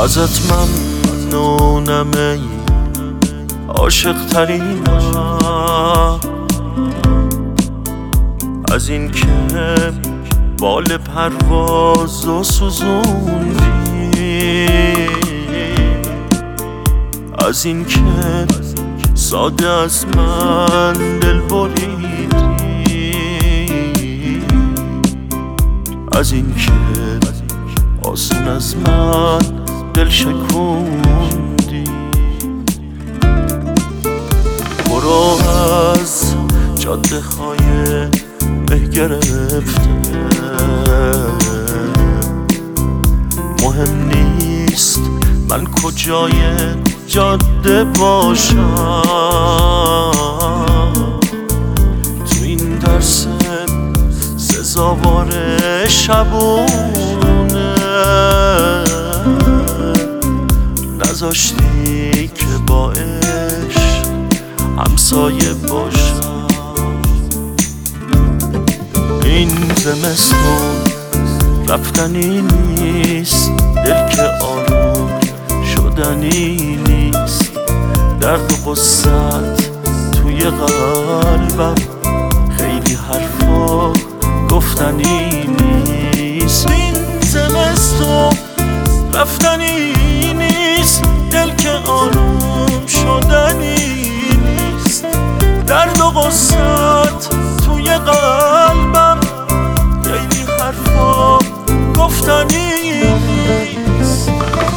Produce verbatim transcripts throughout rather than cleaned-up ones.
ازت ممنونم ای عاشق ترینم، از این که بال پرواز و سوزوندی، از این که ساده از من دل بریدی، از این که آسون از من دل شکوندی. برو از جاده های به گرفته، مهم نیست من کجای جاده باشم، تو این درس سزاوار شبونه نذاشتی که با عشق همسایه باشم. این زمستون رفتنی نیست، دل که آروم شدنی نیست، درد و قصت توی قلبم خیلی حرفا گفتنی نیست. این زمستون رفتنی نیست، دل که آروم شدنی نیست، درد و قصت توی قلبم خیلی حرفا گفتنی نیست.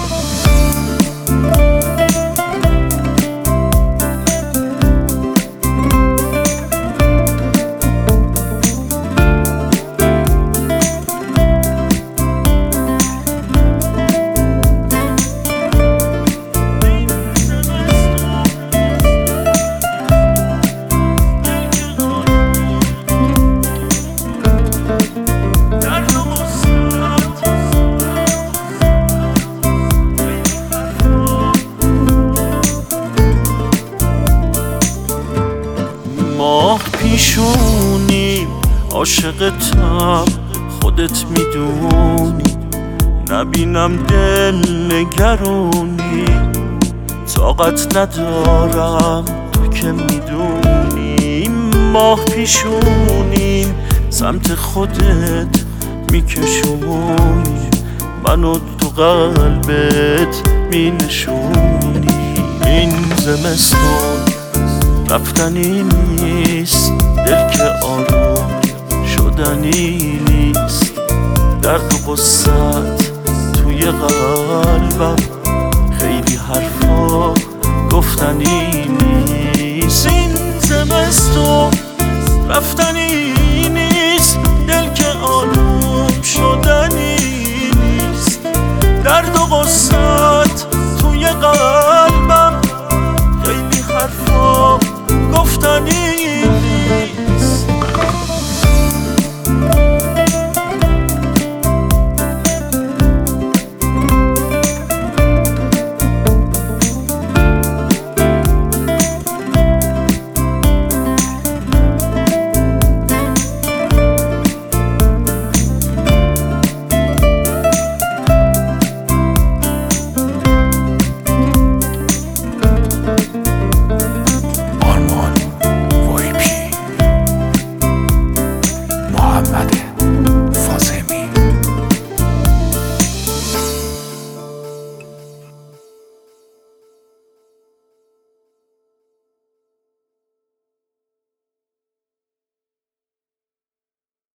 ماه پیشونیم عاشقتم خودت میدونی، نبینم دل نگرونی طاقت ندارم تو که میدونی. ماه پیشونیم سمت خودت میکشونی، منو تو قلبت مینشونی. این زمستون رفتنی نیست، دل که آروم شدنی نیست، درد و قصت توی قلبم خیلی حرفا گفتنی نیست. این زمستون رفتنی نیست، دل که آروم شدنی نیست، درد و قصت توی قلبم خیلی حرفا گفتنی